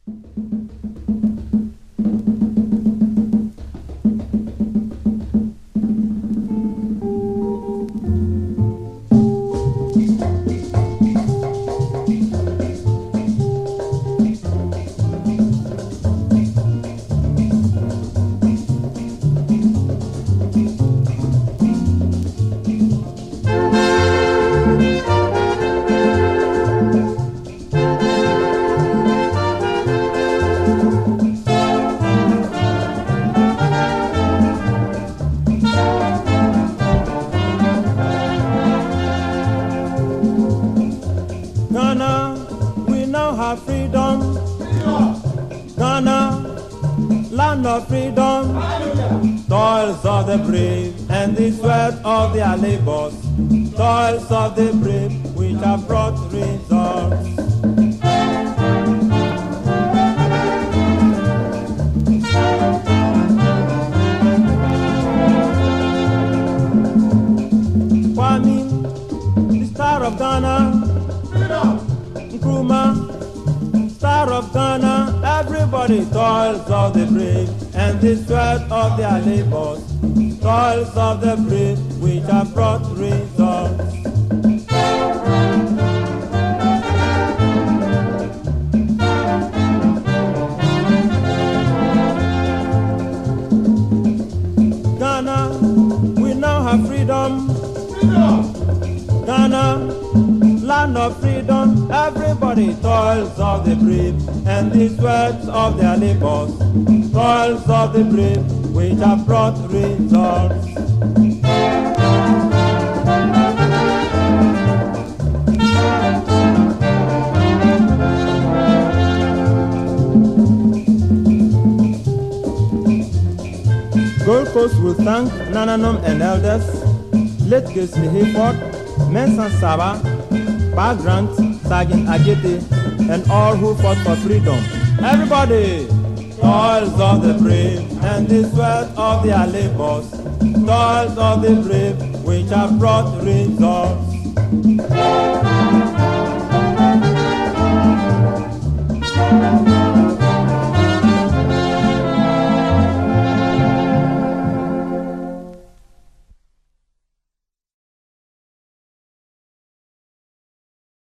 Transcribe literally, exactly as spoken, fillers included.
Ghana, we now have freedom. Ghana, land of freedom. Toils of the brave and the sweat of their labors. Toils of the brave which have brought results. Kwame, the star of Ghana. Nkrumah, star of Ghana, everybody toils of the brave and the sweat of their labors, toils of the brave which have brought results. Ghana, we now have freedom. Ghana, land of freedom, everybody toils of the brave and the sweat of their labors, toils of the brave which have brought results. Gold Coast will thank Nananom and elders, late Kesley Hayford, Mensan Saba, Pa Grant, Sergeant Agete, and all who fought for freedom. Everybody! Toils of the brave and the sweat of their labors, toils of the brave which have brought results. Thank you.